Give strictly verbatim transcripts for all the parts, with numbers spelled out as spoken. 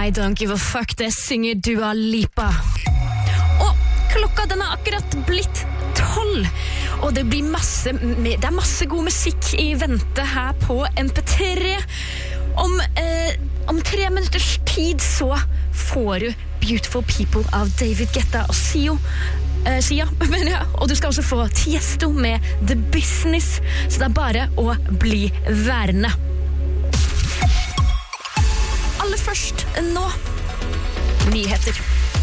I don't give a fuck, det synger Dua Lipa. Og klokka den er akkurat blitt tolv, og det blir masse, det er masse god musikk i vente her på M P tre. Om, eh, om tre minutters tid så får du Beautiful People av David Guetta og Sio. Uh, Sia, men ja, og du skal også få Tiesto med The Business, så det er bare å bli værende. Aller først nå, nyheter.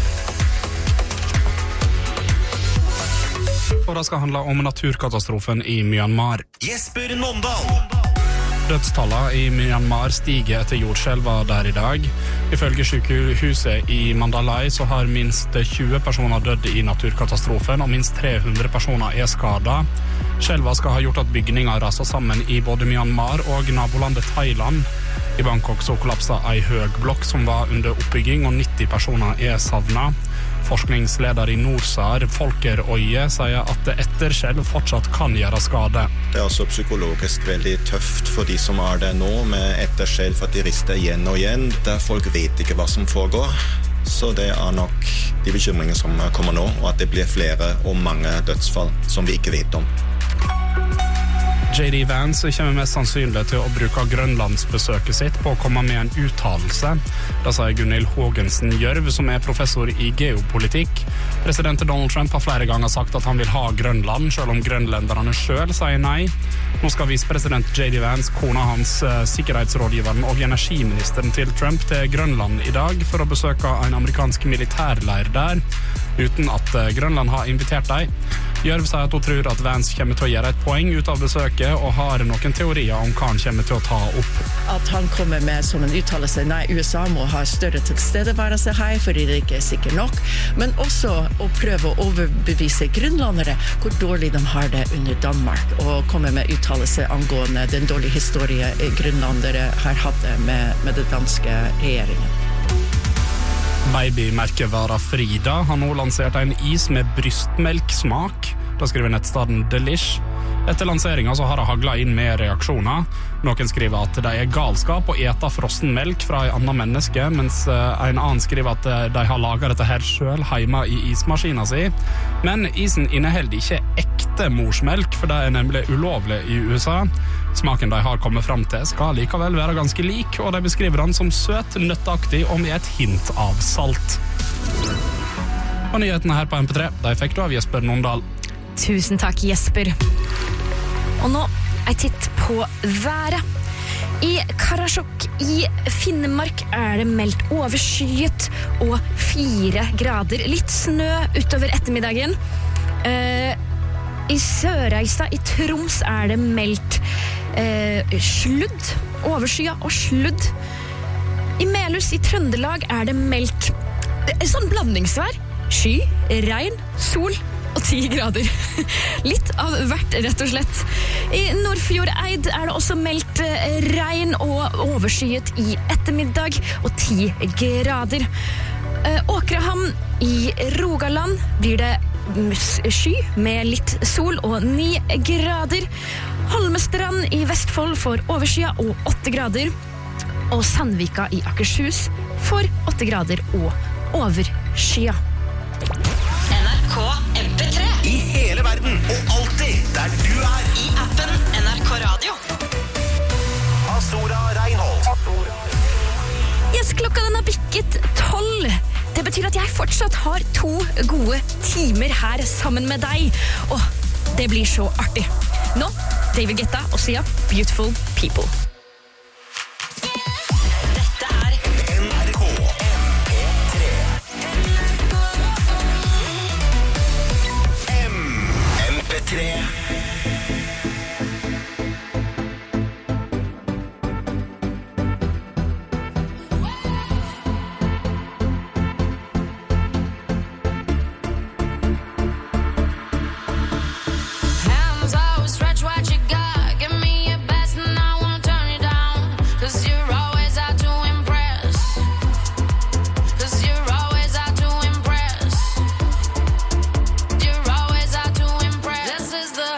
Og det skal handle om naturkatastrofen i Myanmar. Jesper Nåndal! Dødstallene i Myanmar stiger etter jordskjelva der i dag. Ifølge sykehuset i Mandalay så har minst tjue personer dødd i naturkatastrofen, og minst tre hundre personer er skadet. Skjelva skal ha gjort at bygninger raser sammen i både Myanmar og nabolandet Thailand. I Bangkok så kollapset ei høg blokk som var under oppbygging, og nitti personer er savnet. Forskningsleder i Norsar, Folker Øye, sier at etter skjelv fortsatt kan gjøre skade. Det er også psykologisk veldig tøft for de som er der nå, med etter skjelv at de rister igjen og igjen, der folk vet ikke hva som foregår. Så det er nok de bekymringene som kommer nå, og at det blir flere og mange dødsfall som vi ikke vet om. J D Vance kommer mest sannsynlig til å bruke Grønlandsbesøket sitt på å komme med en uttalelse. Det sier Gunhild Hågensen Gjørv, som er professor i geopolitikk. President Donald Trump har flere ganger sagt at han vil ha Grønland, selv om grønlenderne selv sier nei. Nå skal visepresident J D Vance, kona hans, sikkerhetsrådgiveren og energiministeren til Trump til Grønland i dag for å besøke en amerikansk militærleir der, uten at Grønland har invitert dem. Gjørv sier at hun tror at Vance kommer til å gjøre et poeng ut av besøket, og har noen teorier om hva han kommer til å ta opp. At han kommer med som en uttalelse, nei, U S A må ha større tilstedeværelse her, fordi det ikke er sikkert nok, men også å prøve å overbevise grønlandere hvor dårlig de har det under Danmark, og komme med uttalelse angående den dårlige historie grønlandere har hatt med, med den danske regjeringen. Babymerkevara Frida har nå lansert en is med brystmelksmak. Da skriver nettstaden Delish. Etter lanseringen så har det haglet inn med reaksjoner. Noen skriver at de er galskap å ete frossen melk fra en annen menneske, mens en annen skriver at de har laget dette her selv hjemme i ismaskinen sin. Men isen inneholder ikke ekte morsmelk, for det er nemlig ulovlig i U S A. Smaken de har kommet frem til skal likevel være ganske lik, og de beskriver den som søt, nøtteaktig og med et hint av salt. Og nyhetene her på M P tre, de fikk du av Jesper Nåndal. Tusen takk, Jesper. Og nå er titt på været. I Karasjok i Finnmark er det meldt overskyet og fire grader. Litt snø utover ettermiddagen. Uh, I Sørreisa i Troms er det meldt uh, sludd, overskyet og sludd. I Melhus i Trøndelag er det meldt uh, sånn blandingsvær. Sky, regn, sol og ti grader. Litt av hvert, rett og slett. I Nordfjordeid er det også meldt regn og overskyet i ettermiddag og ti grader. Åkrehamn i Rogaland blir det sky med litt sol og ni grader. Holmestrand i Vestfold får overskyet og åtte grader. Og Sandvika i Akershus får åtte grader og overskyet. N R K M P tre I hele verden, og alltid der du er. I appen N R K Radio. Azora Reinhold. Yes, klokka den har bikket tolv. Det betyr at jeg fortsatt har to gode timer her sammen med deg. Og det blir så artig. Nå, David Guetta og Sia, Beautiful People. Tre. This is the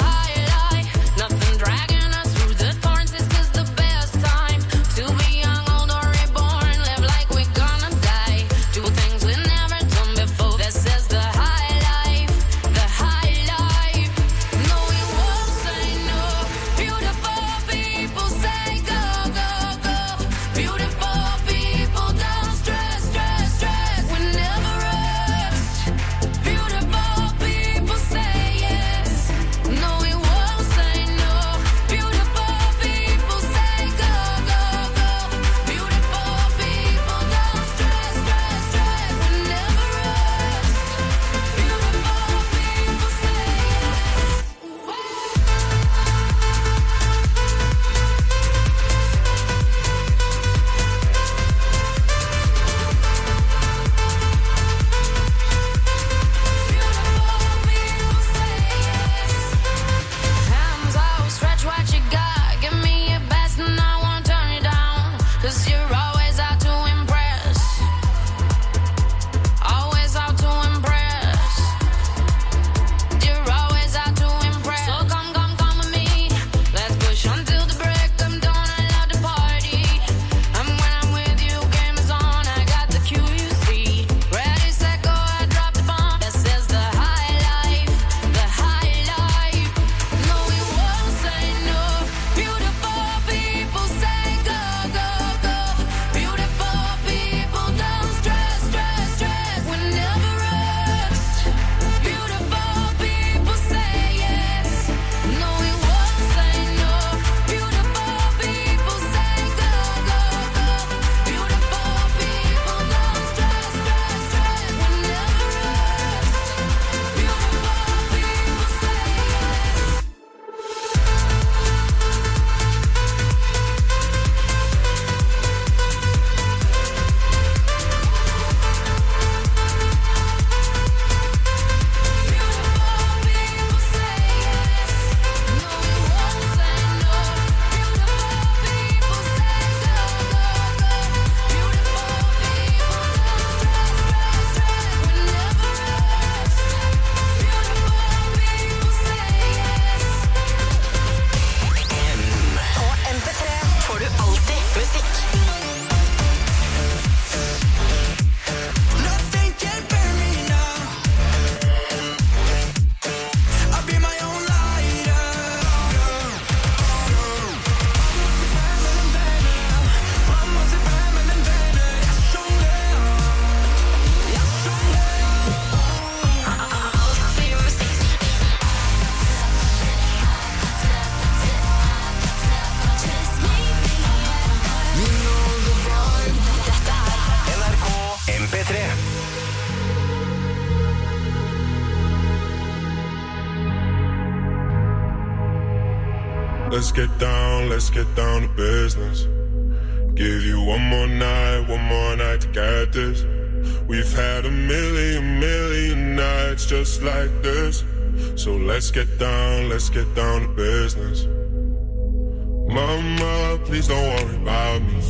let's get down, let's get down to business. Give you one more night, one more night to get this. We've had a million, million nights just like this. So let's get down, let's get down to business. Mama, please don't worry about me.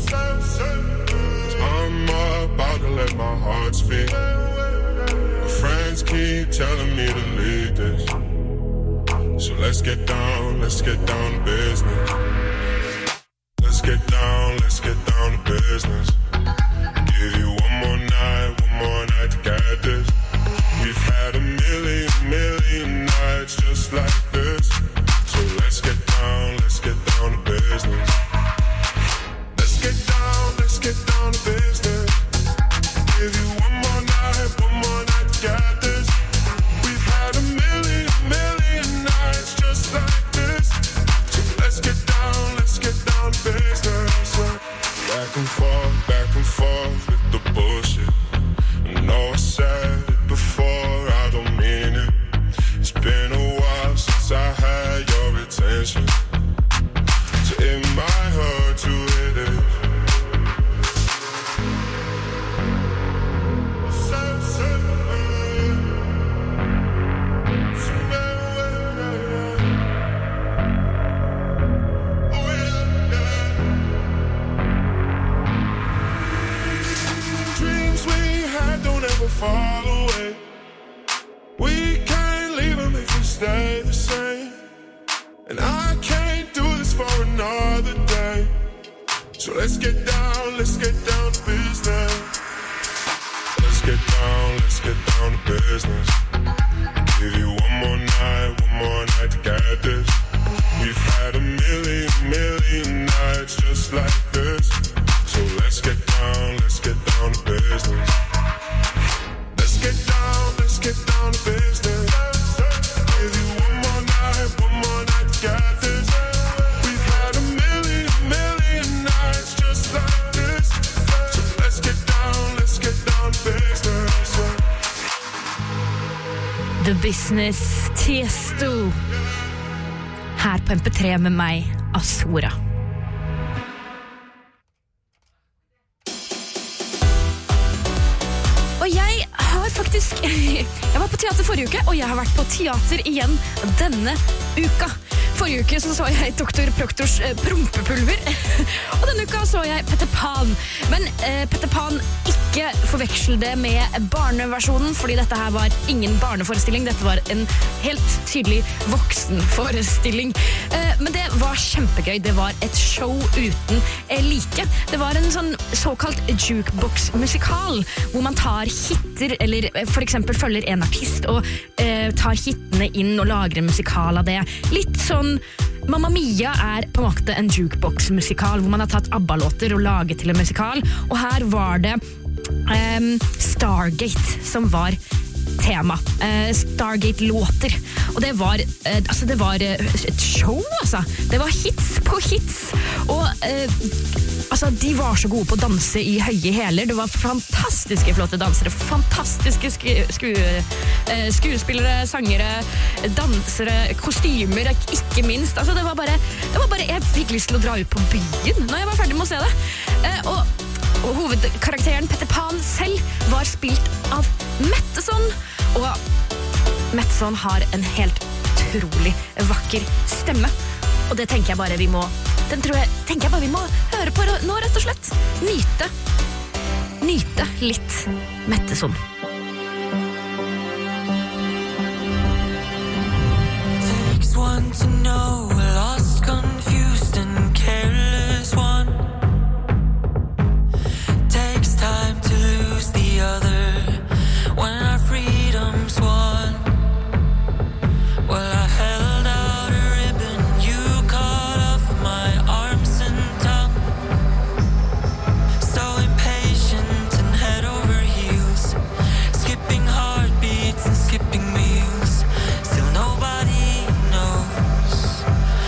I'm about to let my heart speak. My friends keep telling me to leave this. So let's get down, let's get down to business. Let's get down, let's get down to business. Give you one more night, one more night to get this. We've had a million, million nights just like this. So let's get down, let's get down to business. Let's get down, let's get down to business. Give you one more night, one more night to get this. We've had a million, million nights just like this. So let's get down, let's get down to business. Back and forth, back and forth with the bullshit. I know I said it before, I don't mean it. It's been a while since I had your attention. So it might hurt to hit it. Dreams we had don't ever fall away. We can't leave them if we stay the same. And I can't do this for another day. So let's get down, let's get down to business. Let's get down, let's get down to business. Give you one more night, one more night to get this. We've had a million, million nights just like this. So let's get down, let's get down to business. Let's get down, let's get down to business. Give you one more night, one more night to get this. We've had a million, million nights just like this. So let's get down, let's get down to business. The Business, Tiesto. Her på M P tre med meg, Asura. Og jeg har faktisk Jeg var på teater forrige uke, og jeg har vært på teater igjen denne uka. Forrige uke så, så jeg doktor Proktors eh, prompepulver, og denne uka så jeg Peter Pan. Men eh, Peter Pan, ikke forveksel det med barneversjonen, fordi dette her var ingen barneforestilling, dette var en helt tydelig voksenforestilling. Eh, men det var kjempegøy, det var et show uten eh, like. Det var en sånn såkalt jukebox-musikal, hvor man tar hitter, eller eh, for eksempel følger en artist, og eh, tar hittene inn og lager en musikal av det. Litt sånn Mamma Mia er på en måte en jukebox-musikal, hvor man har tatt ABBA-låter og laget til en musikal, og her var det um, Stargate som var tema. Uh, Stargate-låter. Og det var, uh, altså det var uh, et show, altså. Det var hits på hits. Og uh, altså, de var så gode på å danse i høye hæler. Det var fantastiske flotte dansere, fantastiske sku, sku, uh, skuespillere, sangere, dansere, kostymer, ikke minst. Altså, det var bare, det var bare, jeg fikk lyst til å dra ut på byen når jeg var ferdig med å se det. Uh, og Og hovedkarakteren Peter Pan selv var spilt av Metteson. Og Metteson har en helt utrolig vakker stemme. Og det tenker jeg bare vi må Den tror jeg, tenker jeg bare vi må høre på nå, rett og slett. Nyte. Nyte litt Metteson. Takes one to know, lost, confused and careless one. Time to lose the other when our freedom's won. Well, I held out a ribbon, you cut off my arms and tongue. So impatient and head over heels, skipping heartbeats and skipping meals. Still nobody knows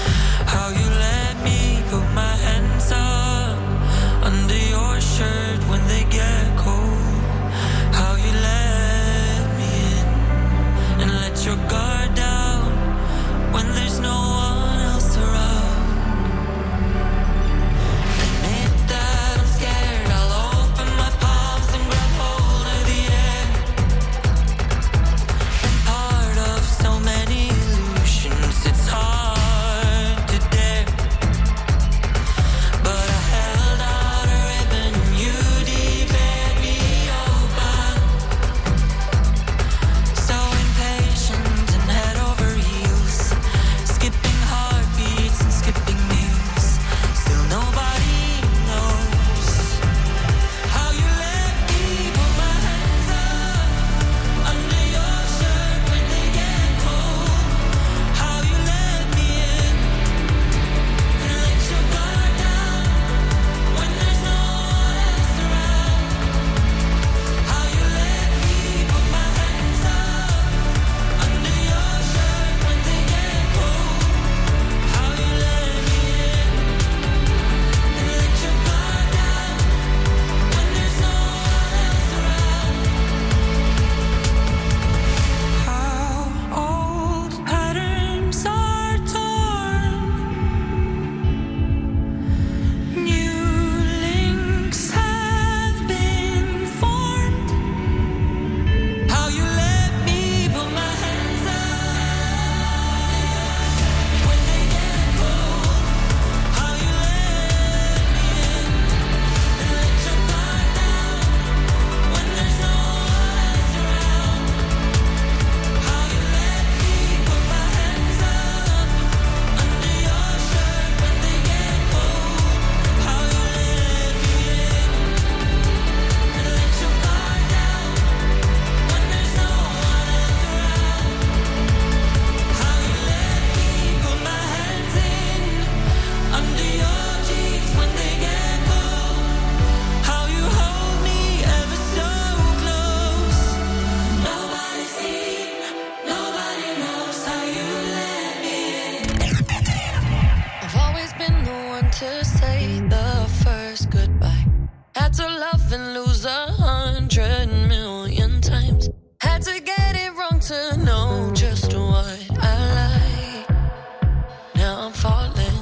say the first goodbye. Had to love and lose a hundred million times. Had to get it wrong to know just what I like. Now I'm falling.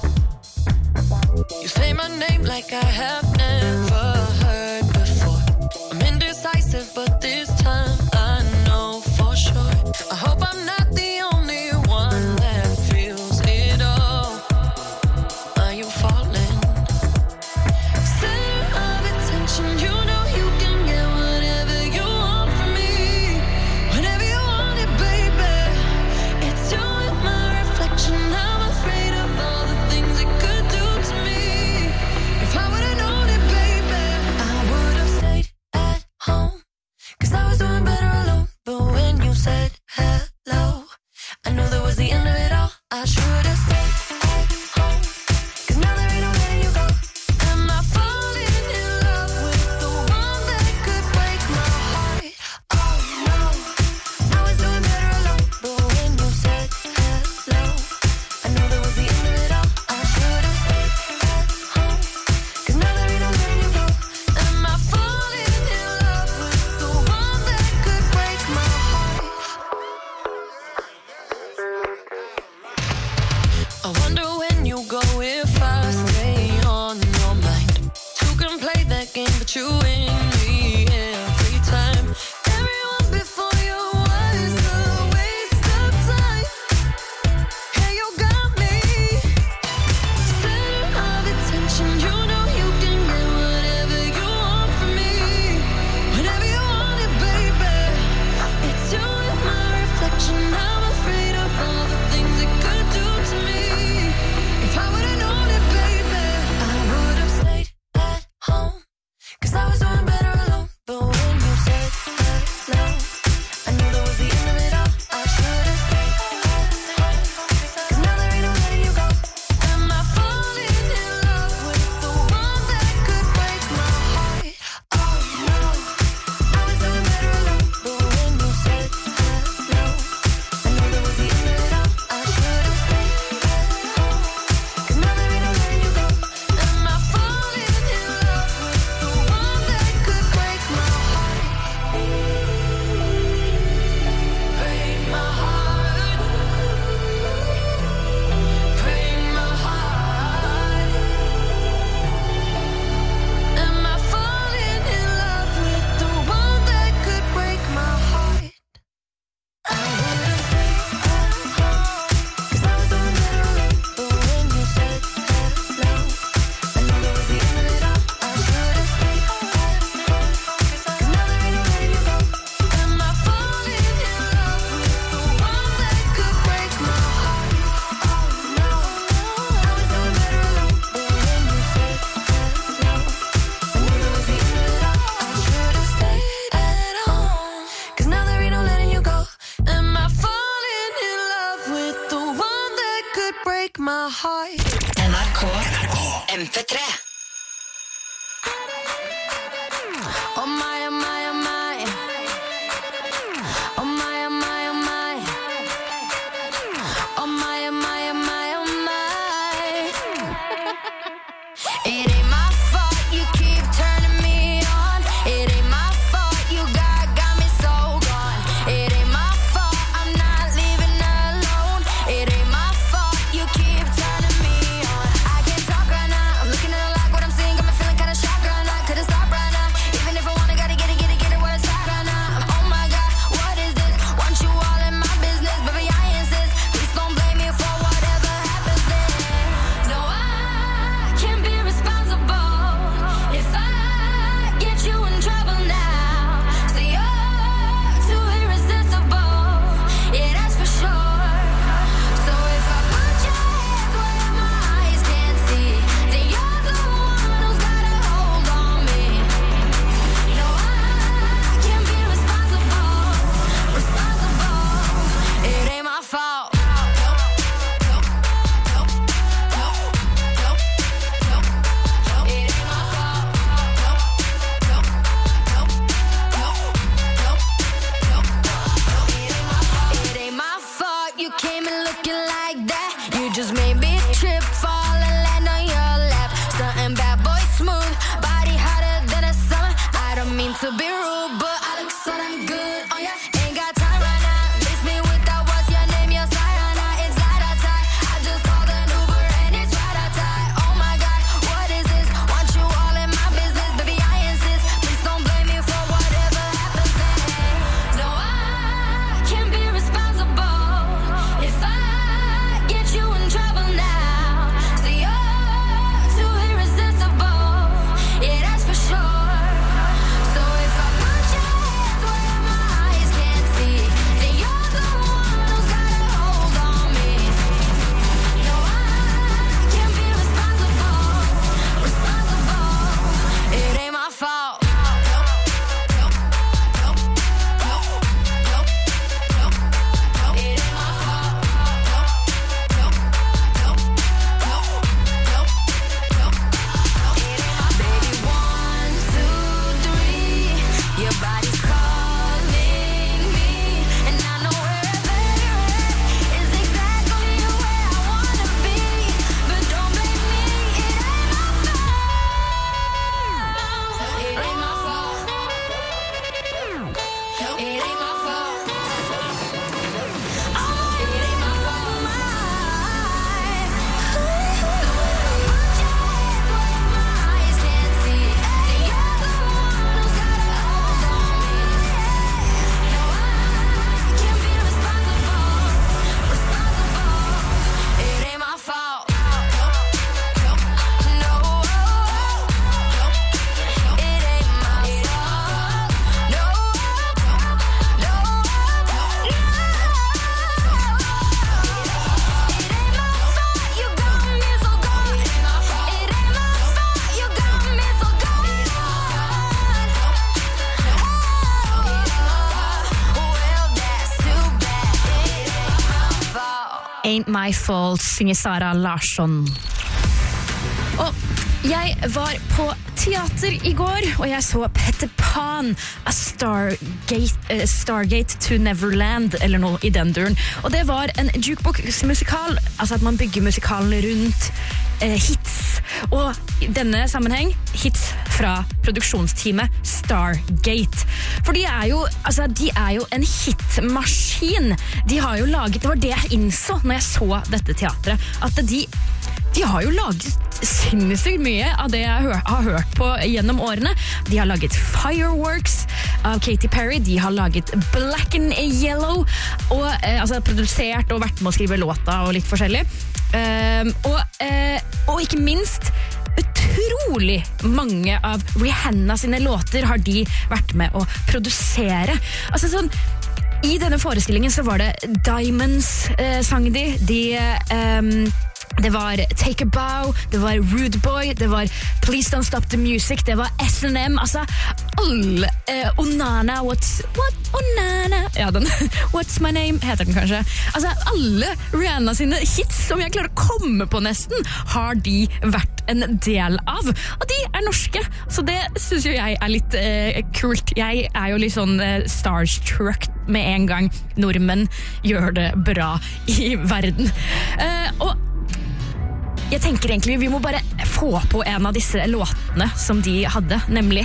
You say my name like I have never heard before. I'm indecisive, but this time I know for sure. I hope I'm not the only one that feels it all. Are you falling? Center of attention, you know you can get whatever you want from me. Whenever you want it, baby. It's you and my reflection. I'm afraid of all the things it could do to me. If I would've known it, baby, I would've stayed at home. Cause I was doing better alone. But when you said hello, I knew that was the end of it all. I should've stayed at home. Cause now there ain't no letting you go. Am I falling in love with the one that could break my heart? Oh no, I was doing better alone. But when you said hello, I knew that was the end of it all. I should've stayed at home. Cause now there ain't no letting you go. Am I falling in love with the one that could break my heart? I wonder when you go if I stay on your mind. Two can play that game, but you win me every time. Everyone before you was a waste of time. Hey, you got me. Center of attention, you know you can get whatever you want from me. Whenever you want it, baby. It's you and my reflection. I'm afraid of all the things it could do to me. If I would've known it, baby, I would've stayed at home. Cause I was doing better alone. But when you said hello, I knew that was the end of it all. I should've stayed at home. Cause now there ain't no letting you go. Am I falling in love with the one that could break my heart? Oh no, I was doing better alone. But when you said hello, I knew that was the end of it all. I should've stayed at home. Cause now there ain't no letting you go. Am I falling in love with the one that could break my heart? Break my heart. Break my heart. Am I falling in love with the one that could break my heart? I would've stayed at home. Cause I was doing better alone. But when you said hello, I knew that was the end of it all. I should've stayed at home. Cause now there ain't no letting you go. Am I falling in love with the one that could break my heart? Oh no, I was doing better alone. But when you said hello, I knew that was the end of it all. I should've stayed at home. Cause now there ain't no letting you go. Am I falling in love with the one that could break my heart? N R K M P tre. Oh my, oh my, oh my. Oh my, oh my, oh my. Oh my, oh my, oh my, oh my. It ain't my fault you keep turning me on. It ain't my fault you got, got me so gone. It ain't my fault I'm not leaving alone. It ain't my fault you keep turning me on. I can't talk right now. I'm looking at the light, what I'm seeing got me feeling kinda shocked right now. Couldn't stop right now. Even if I wanna, gotta get it, get it, get it where it's at right now. I'm, oh my God, what is this? Want you all in my business, baby, I insist. Please don't blame me for whatever happens then. No, I can't be responsible Ain't My Fault, synger Sara Larsson. Og jeg var på teater i går, og jeg så Peter Pan, A Stargate, uh, Stargate to Neverland, eller noe i den duren. Og det var en jukebox-musikal, altså at man bygger musikalen rundt uh, hits. Og i denne sammenheng, hits fra produksjonsteamet Stargate. For de er jo, altså, de er jo en hitmaskin. De har jo laget, det var det jeg innså når jeg så dette teatret, at de De har jo laget sinnssykt mye av det jeg har hørt på gjennom årene. De har laget Fireworks av Katy Perry, de har laget Black and Yellow, og eh, altså produsert og vært med å skrive låta og litt forskjellig. Um, og, eh, og ikke minst, utrolig mange av Rihanna sine låter har de vært med å produsere. Altså sånn, i denne forestillingen så var det Diamonds eh, sang de, de eh, det var Take a Bow, det var Rude Boy, det var Please Don't Stop the Music, det var S and M, altså alle, eh, Onana, what's, what, Onana, ja den, What's My Name, heter den kanskje, altså alle Rihanna sine hits som jeg klarer å komme på nesten, har de vært en del av, og de er norske, så det synes jo jeg er litt eh, kult. Jeg er jo litt sånn eh, starstruck med en gang nordmenn gjør det bra i verden, eh, og jeg tenker egentlig vi må bare få på en av disse låtene som de hadde, nemlig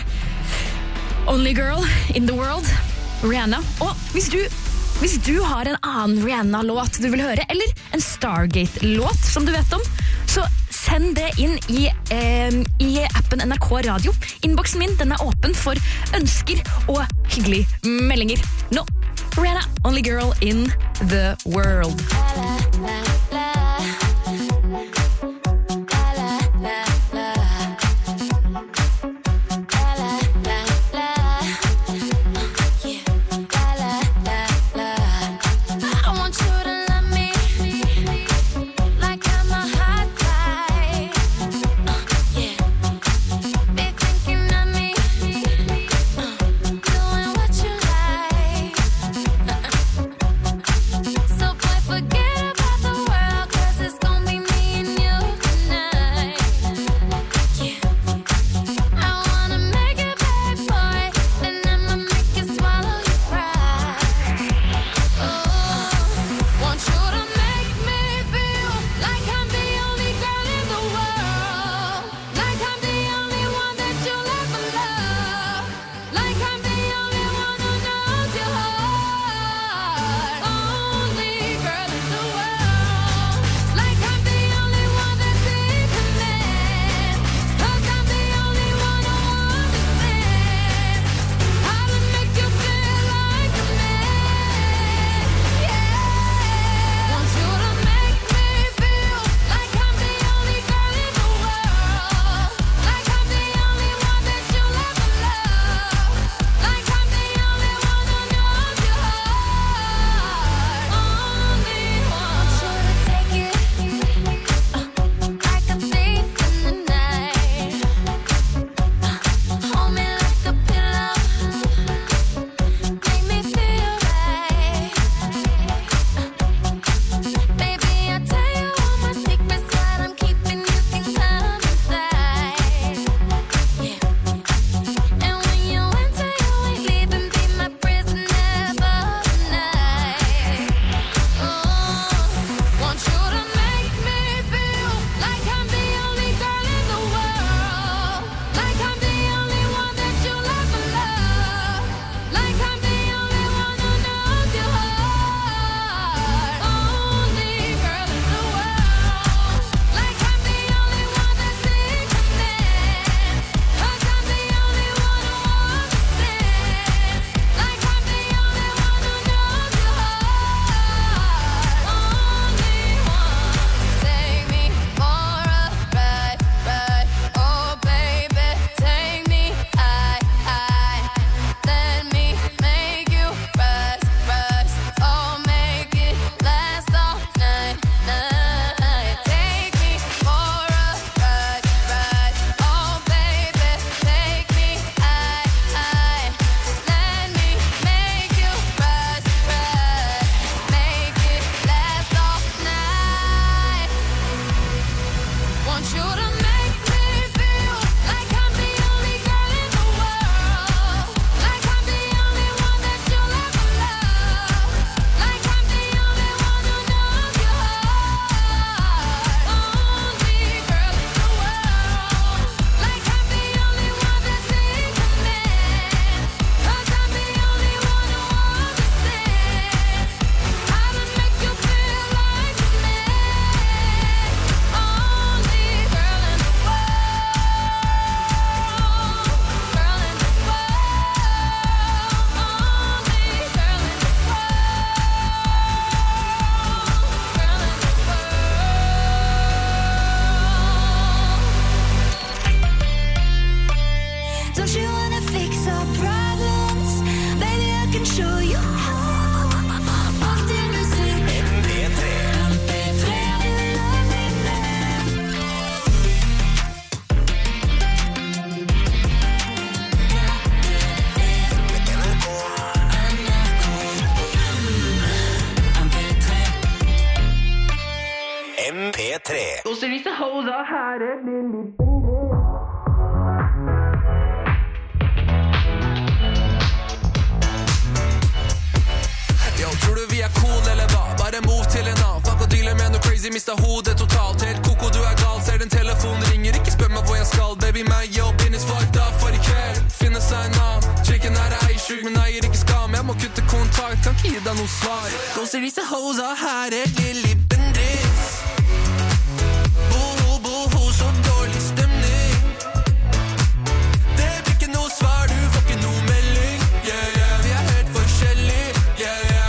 Only Girl in the World, Rihanna. Og hvis du, hvis du har en annen Rihanna-låt du vil høre, eller en Stargate-låt som du vet om, så send det inn i, eh, i appen N R K Radio. Inboxen min, den er åpen for ønsker og hyggelige meldinger. Nå, Rihanna, Only Girl in the World. So boy, forget about hoser her er Lilly. Yo, tror du vi er cool eller hva? Bare move til en annen. Fuck og dealer med noe crazy, mista hodet totalt. Helt koko, du er gal, ser den telefonen ringer. Ikke spør meg hvor jeg skal, baby, meg yo, business fucked up for i kveld. Finne seg en annen, chicken er ei sjuk, men eier ikke skam. Jeg må kutte kontakt, kan ikke gi deg noe svar. Gåser disse hoser her er Lilly Bendriss. Boho, boho, så dårlig stemning. Det blir ikke noe svar, du får ikke noe melding. Yeah, yeah, vi er helt forskjellige. Yeah, yeah.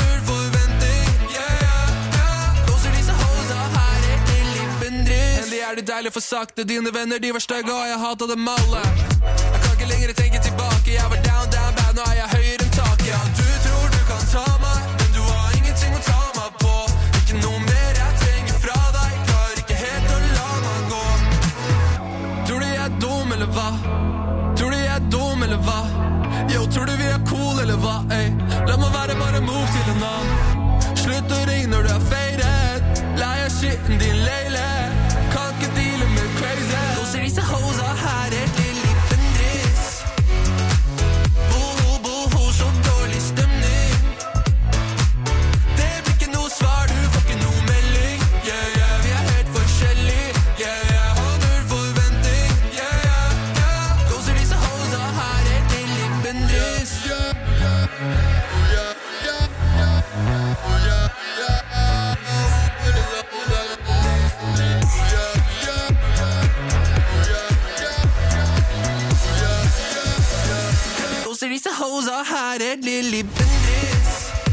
Er det deilig for sakte, dine venner de var stygge og jeg hatet dem alle. Jeg kan ikke lenger tenke tilbake, jeg var down, down bad, nå er jeg høyere enn taket. Ja, du tror du kan ta meg, men du har ingenting å ta meg på. Ikke noe mer jeg trenger fra deg, klarer ikke helt å la meg gå. Tror du jeg er dum eller hva? Tror du jeg er dum eller hva? Yo, tror du vi er cool eller hva? Ey, la meg være bare move til en annen. Slutt å ringe når du er faded, lei av skitten din leilighet. Kan ikke deale med crazy. Gåser disse hoser her er Lilly Bendriss. Boho, boho, så dårlig stemning. Det blir ikke noe svar, du får ikke noe melding. Yeah, yeah, vi er helt forskjellige. Yeah, yeah, har null forventing. Yeah, yeah, yeah. Gåser disse hoser her er Lilly Bendriss. Yeah, yeah, yeah, yeah, yeah, yeah, yeah. Disse hoser her er Lilly Bendriss.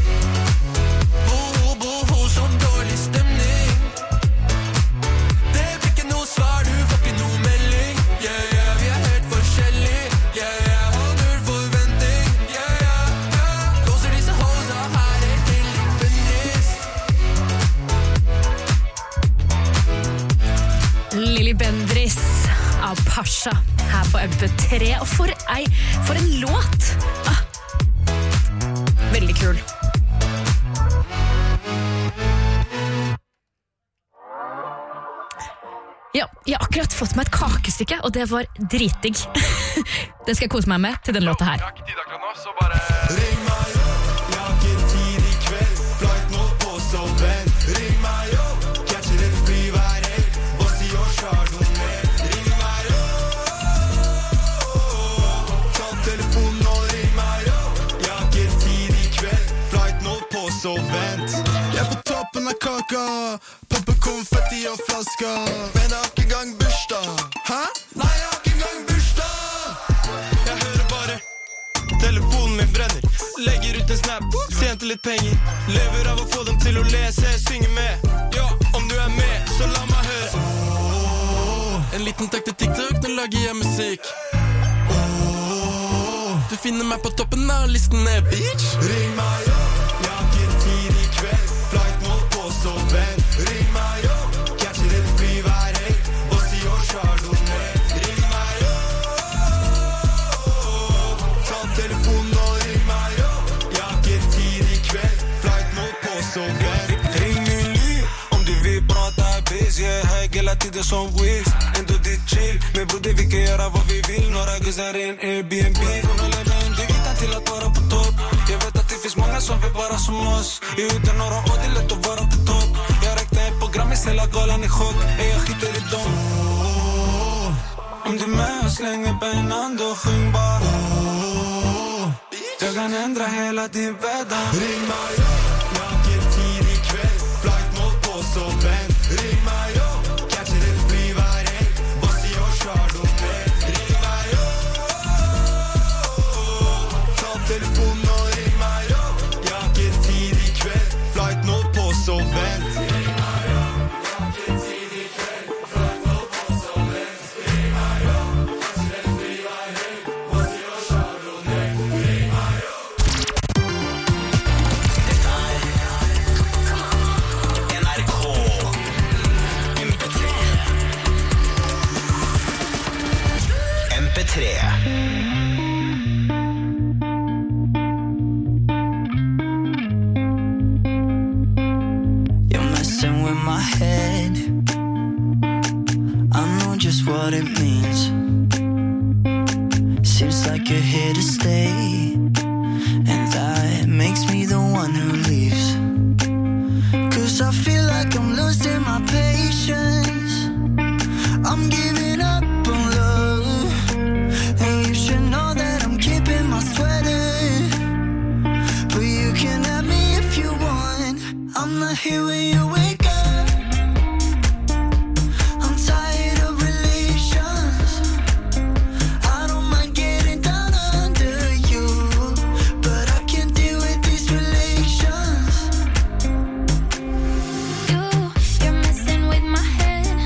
Boho, boho, så dårlig stemning. Det blir ikke noe svar, du får ikke noe melding. Yeah, yeah, vi er helt forskjellige. Yeah, yeah, har null forventing. Yeah, yeah, yeah. Gåser disse hoser her er Lilly Bendriss. Lilly Bendriss av Pasha her på M P tre, og for ei, for en låt! Ah, veldig kul. Ja, jeg har akkurat fått meg et kakestykke, og det var dritdigg. Det skal jeg kose meg med til den låta her. Jeg har ikke tid akkurat nå, så bare ring meg jo, jeg har ikke tid i kveld. Flight nå på så vel. Ring meg jo, catcher et fly hver helg. Bossi og Chardonnay. Ring meg jo, ta telefonen og ring meg jo. Jeg har ikke tid i kveld. Flight nå på så vent. Jeg er på toppen av kaka, popper konfetti og flasker. Men jeg har ikke engang bursdag. Hæ? Nei, jeg har ikke engang bursdag. Jeg hører bare telefonen min brenner. Legger ut en snap, tjente litt penger. Lever av å få dem til å lese, synge med. Ja, om du er med, så la meg høre. Oh, en liten takk til TikTok, nå lager jeg musikk. Oh, du finner meg på toppen av listen, bitch. Ring meg jo, jeg har ikke tid i kveld. Flight må på så vel. Ring meg jo, catcher et fly hver helg. Bossi og Chardonnay. Ring meg jo, ta telefonen og ring meg jo. Jeg har ikke tid i kveld. Flight må på så vel. Ring min liv, om du vil prata biz. Jeg har hela tiden som Wiz. Ändå det chill, men bror det vi kan göra vad vi vill. Några guzzar i en Airbnb. Från att lämna en digital till att vara på topp. Jag vet att det finns många som vill vara som oss. Jag är ute några år, det är lätt att vara på topp. Jag räknar ett program i hela galan i chock. Ey, jag skiter i dem. Om du med och slänger benen, då sjung bara. Jag kan ändra hela din värld. Ring mig jo, jag har inte tid i kväll. Flight må på så väl. Ring mig jo, catcher ett fly hver helg. Bossi og Chardonnay. Ring mig jo, ta telefonen og ring meg jo. Jeg har ikke tid i kveld. Flight nå på så väl. Ring meg jo, jeg har ikke tid i kveld. Flight nå på så väl. Ring meg jo, catcher ett fly hver helg. Bossi og Chardonnay. Ring meg jo. M P tre. You're messing with my head. means. Seems like you're here to stay, and that makes me the one who leaves. Cause I feel like I'm losing my patience. I'm giving up on love, and you should know that I'm keeping my sweater. But you can have me if you want. I'm not here when you wake up. I'm tired of relations. I don't mind getting down under you, but I can't deal with these relations. You, you're messing with my head,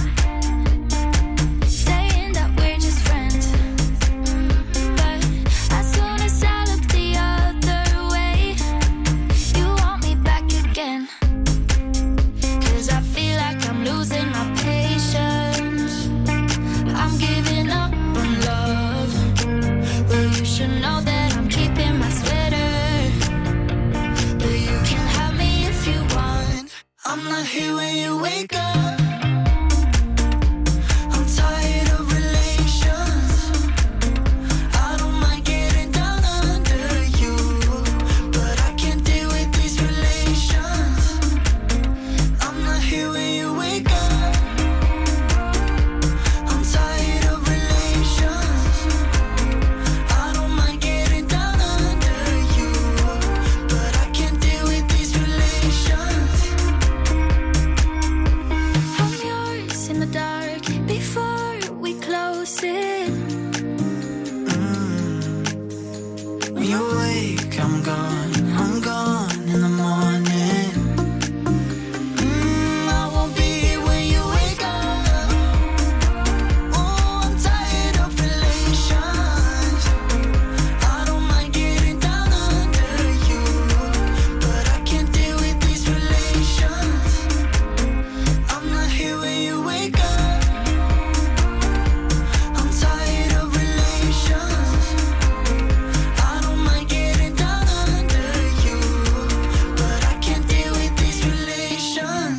saying that we're just friends. But as soon as I look the other way, you want me back again. Cause I feel like I'm losing my patience. I'm giving up on love. Well, you should know that I'm keeping my sweater. But you can have me if you want. I'm not here when you wake up. I'm tired of relations. I don't mind getting down under you, but I can't deal with these relations. I'm not here when you wake up. I'm tired of relations. I don't mind getting down under you, but I can't deal with these relations. I'm yours in the dark before we close it. When you wake, I'm gone. I'm gone in the morning. Mm, I won't be here when you wake up. Oh, I'm tired of relations. I don't mind getting down under you, but I can't deal with these relations. I'm not here when you wake up. I'm tired of relations. I don't mind getting down under you, but I can't deal with these relations.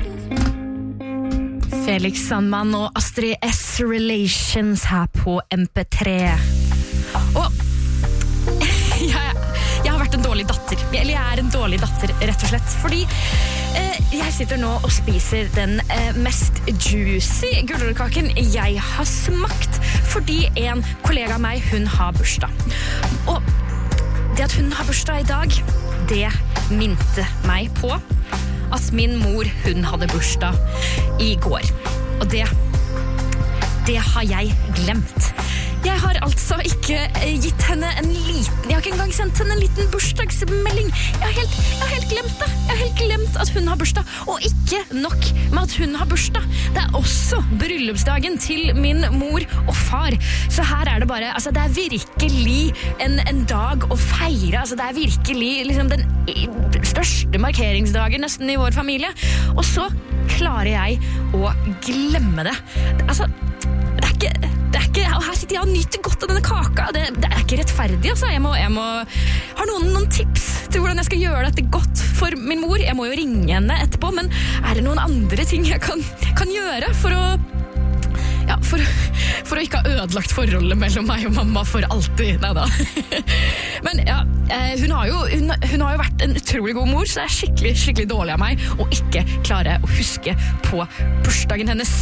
Felix Sandman og Astrid S. Relations her på M P tre. Og jeg, jeg har vært en dårlig datter. Eller jeg er en dårlig datter, rett og slett. Fordi eh, jeg sitter nå og spiser den eh, mest juicy gulrotkaken jeg har smakt. Fordi en kollega av meg, hun har bursdag. Og det at hun har bursdag i dag, det minte meg på at min mor, hun hadde bursdag i går. Og det, det har jeg glemt. Jeg har altså ikke eh, gitt henne en liten, jeg har ikke engang sendt henne en liten bursdagsmelding. Jeg har helt, jeg har helt glemt det. Jeg har helt glemt at hun har bursdag. Og ikke nok med at hun har bursdag. Det er også bryllupsdagen til min mor og far. Så her er det bare, altså det er virkelig en, en dag å feire. Altså det er virkelig liksom den største markeringsdagen nesten i vår familie. Og så klarer jeg å glemme det. Altså, det er ikke... Det er ikke, og her sitter jeg og nyter godt av denne kaka. Det, det er ikke rettferdig, altså. Jeg må, jeg må, har noen, noen tips til hvordan jeg skal gjøre dette godt for min mor? Jeg må jo ringe henne etterpå, men er det noen andre ting jeg kan, kan gjøre for å, ja, for, for å ikke ha ødelagt forholdet mellom meg og mamma for alltid? Neida. Men ja, hun har, jo, hun, hun har jo vært en utrolig god mor, så det er skikkelig, skikkelig dårlig av meg å ikke klare å huske på bursdagen hennes.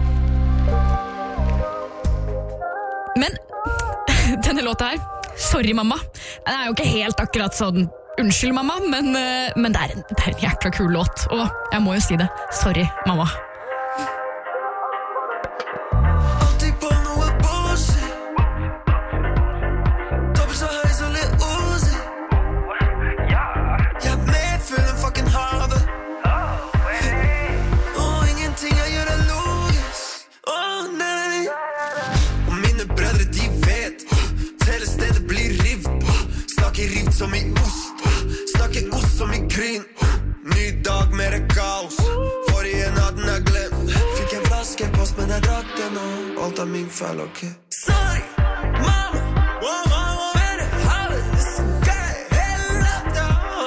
Men denne låta her, sorry mamma, den er jo ikke helt akkurat sånn, unnskyld mamma, men, men det, er en, det er en jækla kul låt, og jeg må jo si det, sorry mamma. Alltid på noe bullshit. Dobbelt så høy som litt Uzi. Jeg er med full en fucking havet. Og ingenting jeg gjør er logisk. Åh nei. Og mine brødre de vet, hele stedet blir rivt. Snakker rivt som i ost, snakker ost som i gryn. Ny dag, mer kaos, forrige natten er glemt. Fikk en flaskepost, men jeg drakk det nå. Alt er min feil, ok? Sorry, mamma, wow, wow, wow. Men jeg har det så gøy hele natta.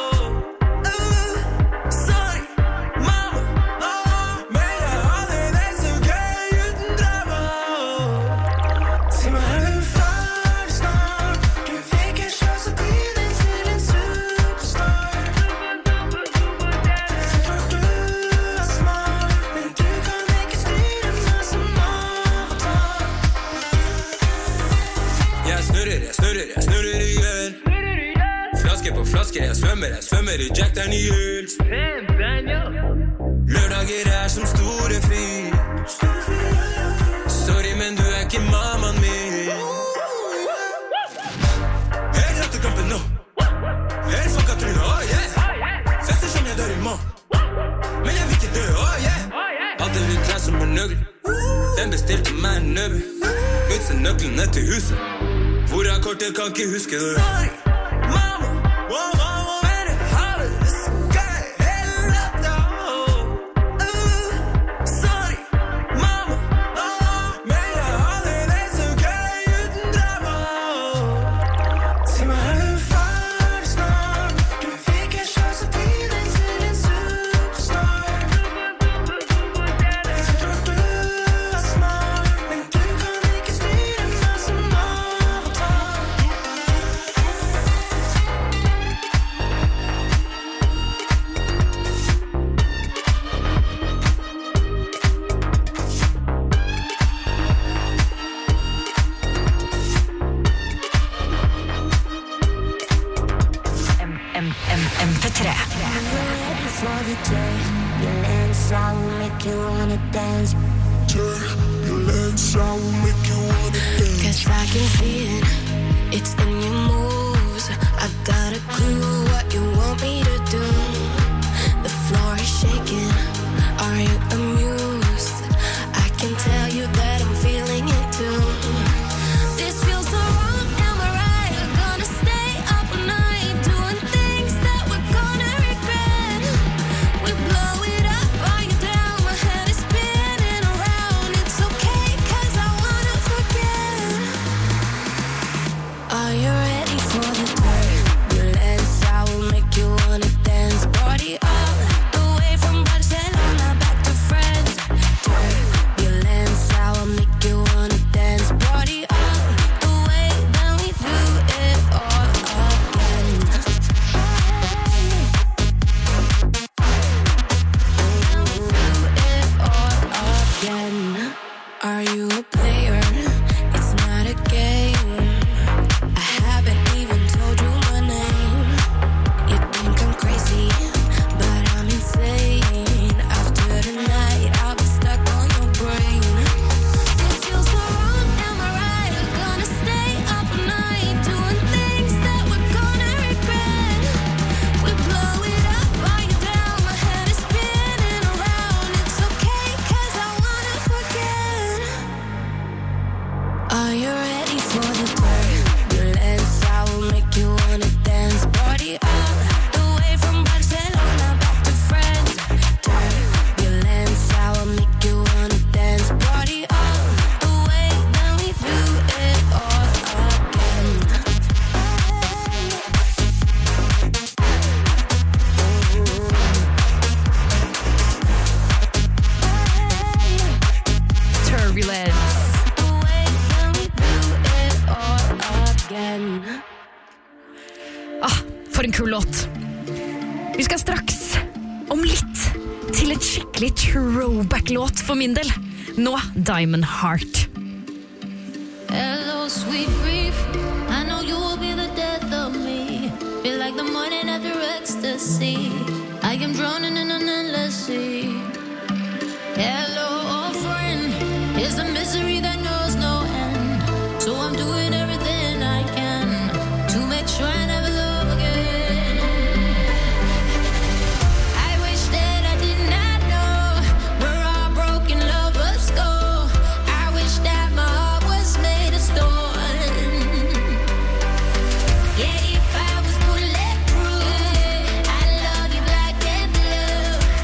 uh, Sorry, mamma, oh, men jeg har det så gøy uten drama. Jeg snurrer, jeg snurrer, jeg snurrer igjen. Flaske på flaske, jeg svømmer, jeg svømmer i Jack Daniels. Lørdager er som store fri. Sorry, men du er ikke mammaen min. Helt latterkampen nå. Helt fucka trynet, oh yeah. Fester som jeg dør i morgen. Men jeg vil ikke dø, oh yeah. Alt er litt klær som en nøgel. Den bestilte meg en nøbel. Utse nøklene til huset. Hvor er kortet, kan ikke huske det. Sorry, mamma, wow, mamma, men jeg har det så gøy hele natta. uh, Sorry, mamma, uh, men jeg har det så gøy uten drama. Si meg er du ferdig snart. Du fikk en sjanse til en til en superstar. Jeg tror at du er smart, men du kan ikke styre meg som Avatar. M P tre. Ready for the day. Your lens, I will make you wanna dance. Your lens, I will make you wanna dance. Cause I can see it. It's in your moves. I got a clue what you want me to do. The floor is shaking. Are you amused? I can tell you that I'm feeling it too. This feels so wrong, am I right? I'm gonna stay up all night doing things that we're gonna regret. We blow it up, bring it down. My head is spinning around. It's okay, cause I wanna forget. Are you ready for the turbulence? I will make you wanna dance. Party all the way from Barcelona back to France. Turbulence, I will make you wanna dance. Party all the way, then we do it all again. Then we do it all again. Are you a player? It's not a game. I haven't even told you my name. You think I'm crazy, but I'm insane. After tonight, I'll be stuck on your brain. This feels so wrong, am I right? I'm gonna stay up all night doing things that we're gonna regret. We blow it up, bring it down. My head is spinning around. It's okay, cause I wanna forget. Are you ready for the turbulence? I will make you wanna dance. Party all the way from Barcelona back to France. Turbulence, I will make you wanna dance. Party all the way, then we do it all again. Turbulence. The way, then we do it all again. Ah, for en kul låt. Vi skal straks, om litt, til et skikkelig throwback-låt for min del. Nå Diamond Heart. Hello, sweet grief. I know you will be the death of me. Feel like the morning after ecstasy. I am drowning in an endless sea. Hello, old friend. It's a misery that knows no end. So I'm doing everything I can to make sure I never love again. I wish that I did not know where our broken lovers go. I wish that my heart was made of stone. Yeah, if I was bulletproof, I love you black and blue.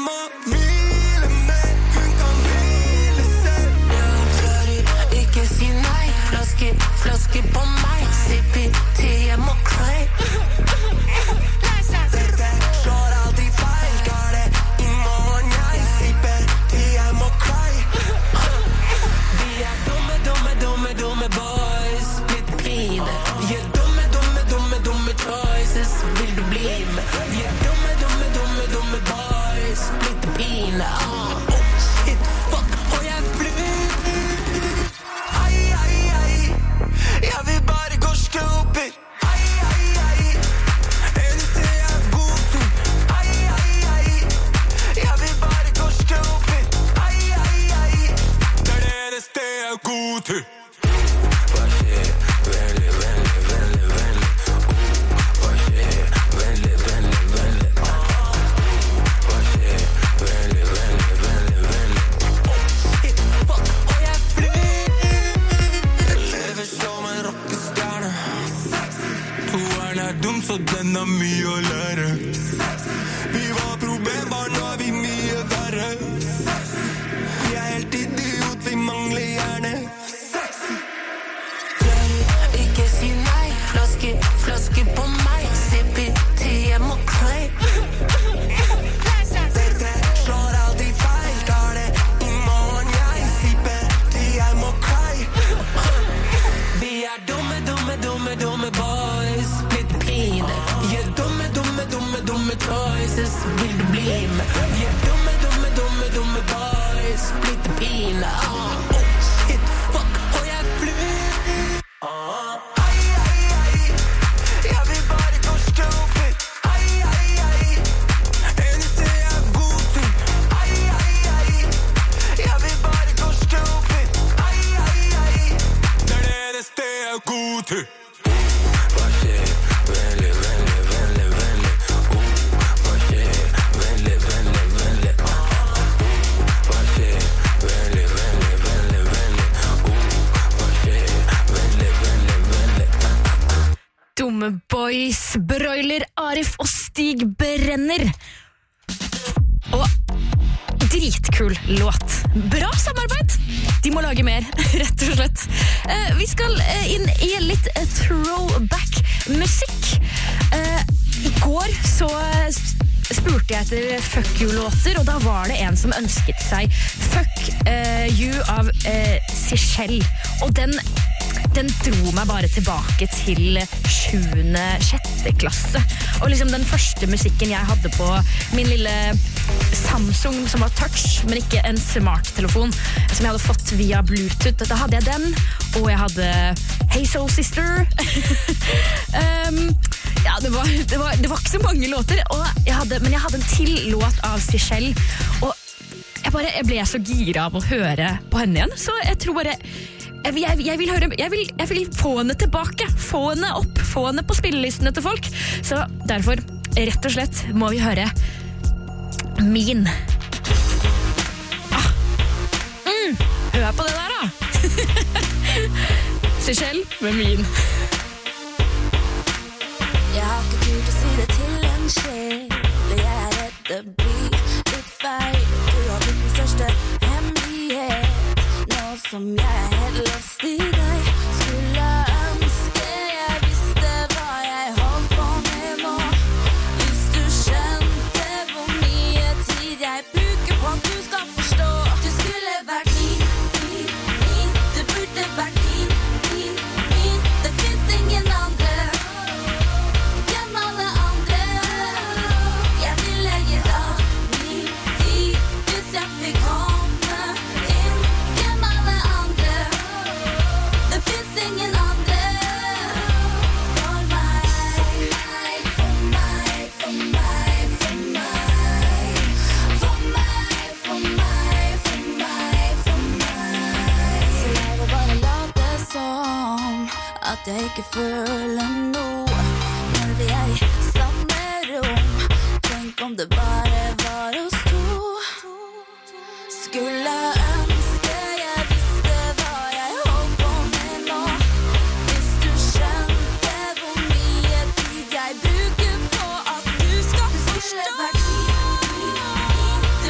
må hvile mer, hun kan hvile selv. Ja, sorry, ikke si nei. Flaske, flaske på meg. Sippi til jeg må klei. Dette slår alltid feil. Tar det i morgen jeg sipper til jeg må klei. Vi er dumme, dumme, dumme, dumme boys. Blitt pine. Vi er dumme, dumme, dumme, dumme choices. Vil du bli med? Vi er dumme, dumme, dumme, dumme boys. Blitt pine. Oh shit, fuck, og jeg flyr. Ai, ai, ai. Jeg vil bare gå stupid. Ai, ai, ai. Eneste jeg er god til. Ai, ai, ai. Jeg vil bare gå stupid. Ai, ai, ai. Det er det eneste jeg er god til. Hva skjer? Vennlig, vennlig, vennlig, vennlig. Hva skjer? Vennlig, vennlig, vennlig. Hva skjer? Vennlig, vennlig, vennlig, vennlig. Shit, fuck, og jeg flyr. Jeg lever som en rockestjerne. Toeren er dum, så den har mye å lære. Vi var problembarn, nå er vi mye verre. Vi er helt idiot, vi mangler hjerne. Ikke si nei. Flaske, flaske på meg. Sippi til jeg må klei. Dette slår alltid feil. Tar det i morgen jeg sipper til jeg må klei. Vi er dumme, dumme, dumme, dumme boys. Blitt pine. Vi er dumme, dumme, dumme, dumme choices. Vil du bli med? Vi er dumme, dumme, dumme, dumme boys. Blitt pine. Oh shit, fuck, og jeg flyr. Ai, ai, ai. Jeg vil bare gå stupid. Ai, ai, ai. Eneste jeg er god til. Ai, ai, ai. Jeg vil bare gå stupid. Ai, ai, ai. Det er det eneste jeg er god til. Hva skjer? Vennlig, vennlig, vennlig, vennlig. Hva skjer? Vennlig, vennlig, vennlig. Hva skjer? Vennlig, vennlig, vennlig, vennlig. Hva skjer? Vennlig, vennlig, vennlig. Dumme boys, Broiler, Arif og Stig Brenner. Og dritkul låt. Bra samarbeid. De må lage mer, rett og slett. Eh, vi skal eh, inn i litt eh, throwback-musikk. Eh, I går så spurte jeg etter Fuck You-låter, og da var det en som ønsket seg Fuck eh, You av eh, Seychelles. Og den den dro meg bare tilbake til sjuende, sjette klasse. Og liksom den første musikken jeg hadde på min lille Samsung, som var touch, men ikke en smarttelefon, som jeg hadde fått via Bluetooth. Da hadde jeg den, og jeg hadde Hey Soul Sister. um, ja, det var, det, var, det var ikke så mange låter, og jeg hadde, men jeg hadde en til låt av Seychelles, og jeg, bare, jeg ble så gira av å høre på henne igjen, så jeg tror bare Jeg, jeg, jeg, vil høre, jeg, vil, jeg vil få henne tilbake, få henne opp, få henne på spillelistene til folk. Så derfor, rett og slett, må vi høre Min. Ah. Mm. Hør på det der, da. Seychelles med Min. Jeg har ikke tur til å si det til en sjel. Jeg er redd det blir litt feil. Du har blitt den største hemmelighet. Nå som jeg er helt lost i deg. Skulle ønske jeg visste hva jeg holdt på med nå. Hvis du skjønte hvor mye tid jeg bruker på at du skal forstå. Du skulle vært min, min, min. Du burde vært min, min, min. Det finnes ingen andre enn alle andre. Jeg ville gitt av min tid hvis jeg fikk komme inn hjem alle andre. Det finnes ingen andre for meg. For meg, for meg, for meg. For meg, for meg, for meg, for meg. Så jeg vil bare late som at jeg ikke føler noe når vi er i samme rom. Tenk om det bare var oss to. Skulle ønske jeg visste hva jeg holdt på med nå. Hvis du skjønte hvor mye tid jeg bruker på at du skal forstå. Du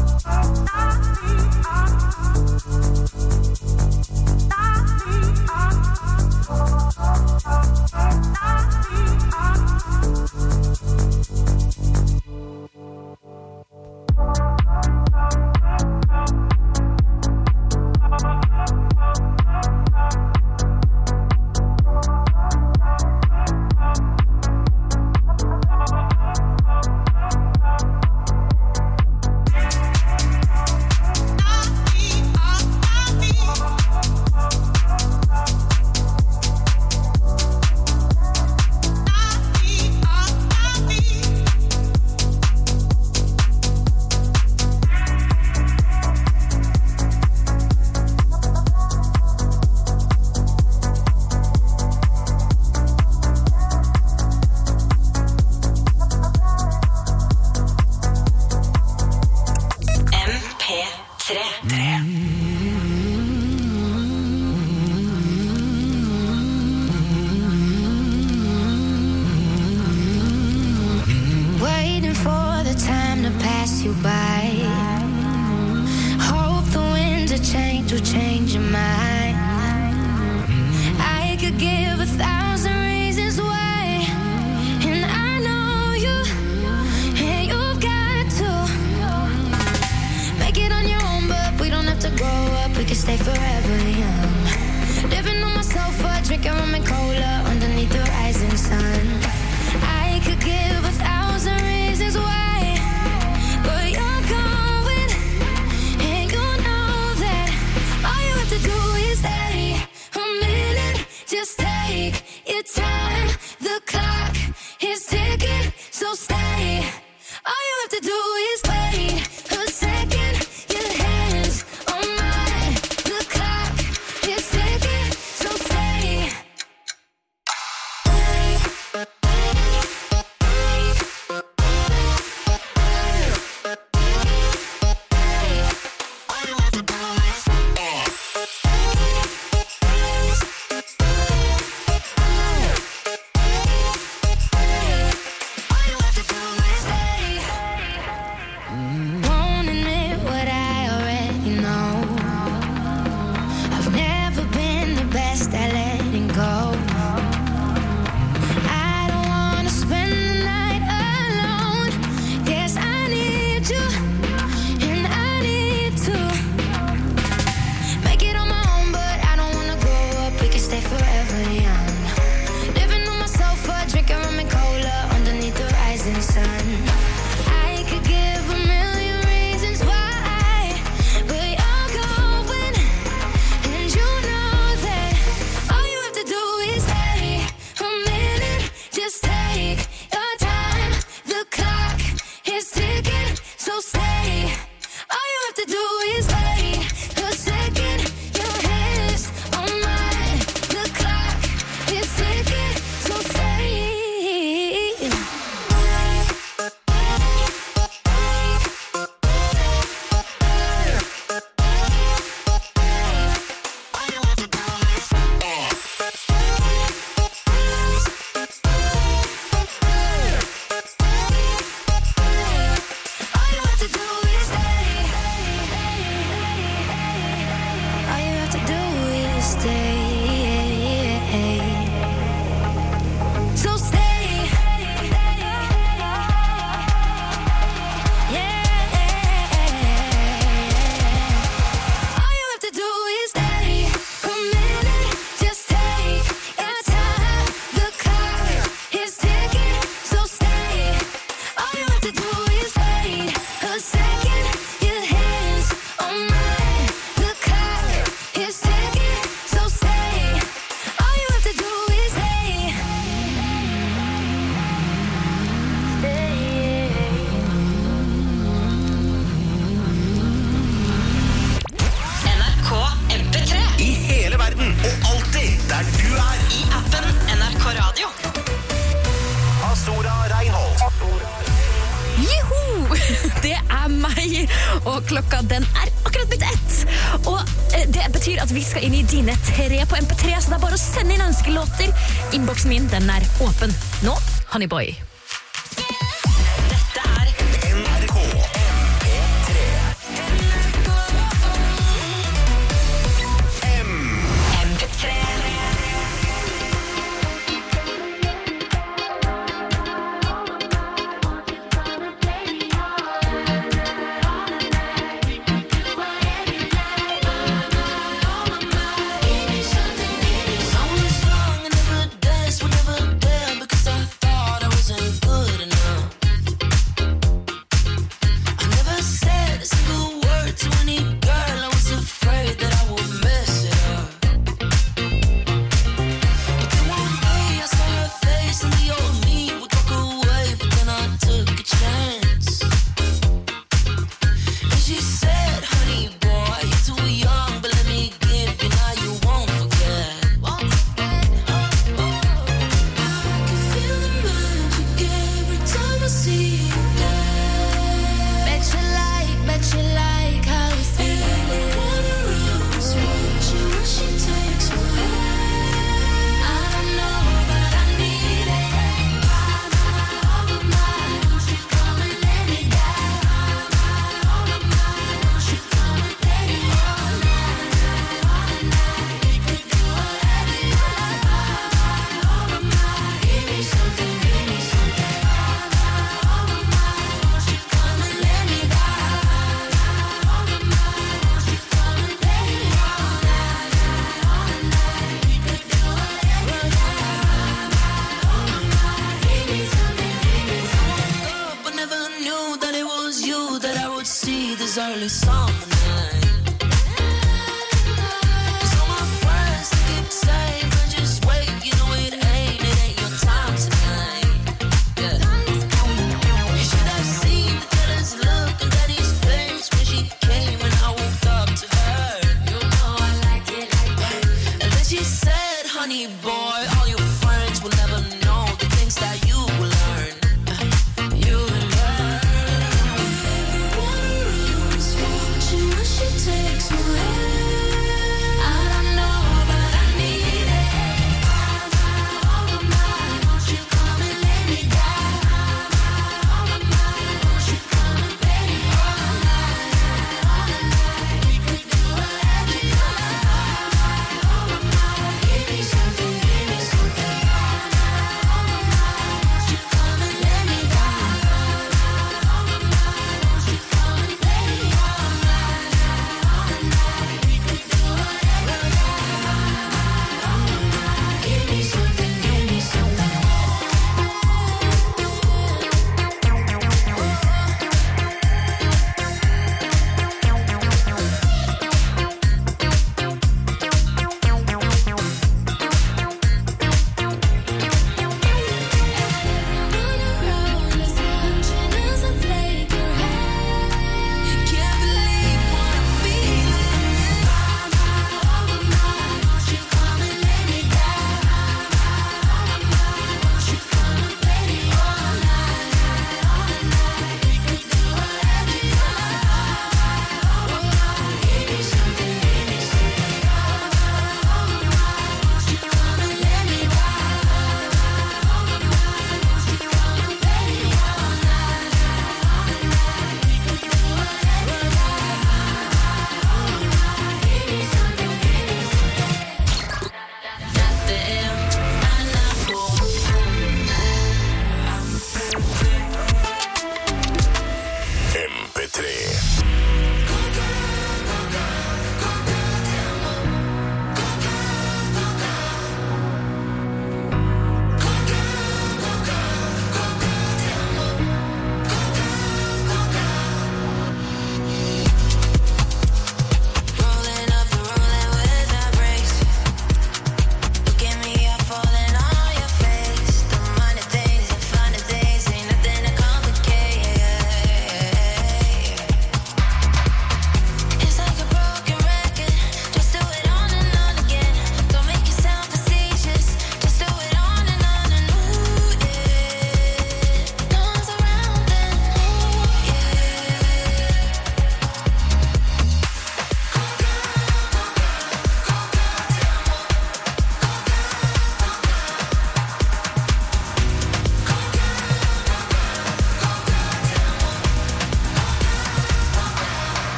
Og klokka den er akkurat blitt ett. Og eh, det betyr at vi skal inn i dine tre på M P tre, så det er bare å sende inn ønskelåter. Innboksen min, den er åpen. Nå, Honeyboy. Dette er N R K M P tre. early summer night. So my friends keep saying, but just wait, you know it ain't, it ain't your time tonight. Yeah. You should have seen the jealous look on Daddy's face when she came and I woke up to her. You know I like it like that. And then she said, honey boy, all your friends will never know the things that you will learn. You will learn. She takes my hand. I don't know, but I need it. I'm all of mine. Won't you come and lay me down? I'm all of mine. Won't you come and play me all night, all night? We could do whatever you like. All of mine. Give me something, give me something. All night, all of mine. Won't you come and lay me down? All of mine. Won't you come and play me all night, all night?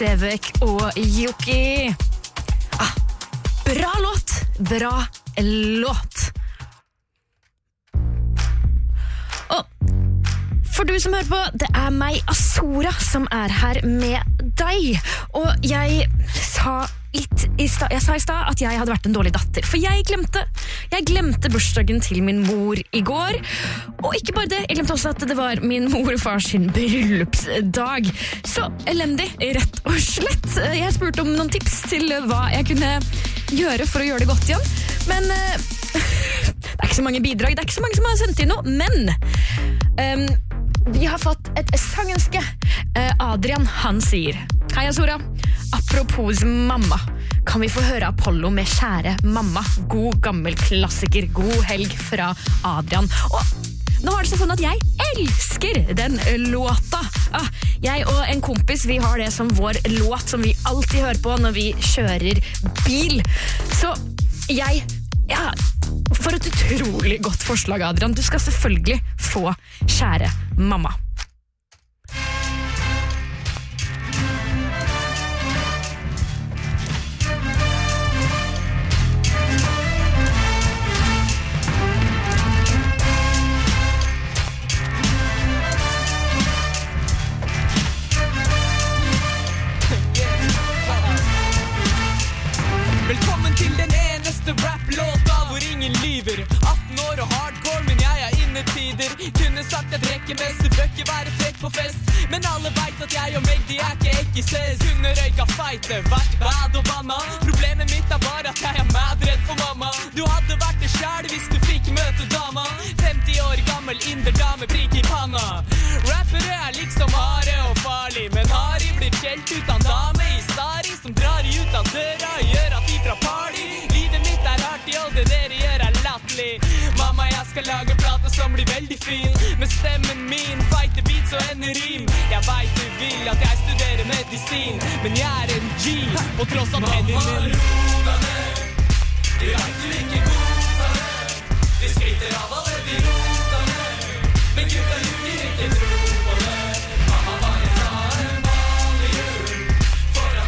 Sevek og Yuki. Ah, bra låt, bra låt. Og for du som hører på, det er meg, Azora, som er her med deg. Og jeg sa litt i sta, jeg sa i stad at jeg hadde vært en dårlig datter, for jeg glemte, jeg glemte bursdagen til min mor i går. Og ikke bare det, jeg glemte også at det var min mor og far sin bryllupsdag. Så elendig, rett og slett. Jeg spurte om noen tips til hva jeg kunne gjøre for å gjøre det godt igjen. Men uh, det er ikke så mange bidrag, det er ikke så mange som har sendt inn noe, men um, vi har fått et sangønske. uh, Adrian, han sier: Hei Azora, apropos mamma, kan vi få høre Apollo med Kjære mamma? God gammel klassiker, god helg fra Adrian. Og nå har det seg sånn at jeg elsker den låta. ah, Jeg og en kompis, vi har det som vår låt som vi alltid hører på når vi kjører bil. Så jeg, ja, for et utrolig godt forslag, Adrian. Du skal selvfølgelig få Kjære mamma. Velkommen til den eneste rap-låta hvor ingen lyver. atten år og hardcore, men jeg er innetider. Kunne sagt at rekken best, du bør ikke være frekk på fest. Men alle vet at jeg og meg, de er ikke ekkises. Kunne røyka feite, vært bad og banna. Problemet mitt er bare at jeg er madredd for mamma. Du hadde vært det selv hvis du fikk møte dama. femti år gammel inderdame, prikk i panna. Rappere er liksom hare og farlig, men Hari blir kjelt ut av dame i stari som drar ut av døra og gjør at de fra party. Livet mitt er artig, og det dere gjør er latterlig. Mamma, jeg skal lage plate som blir veldig fin, med stemmen min, feite beats og en rim. Jeg vet du vil at jeg studerer medisin, men jeg er en G, på tross av pennen min. Mamma, ro deg ned, jeg vet du ikke godtar det. De skryter av alle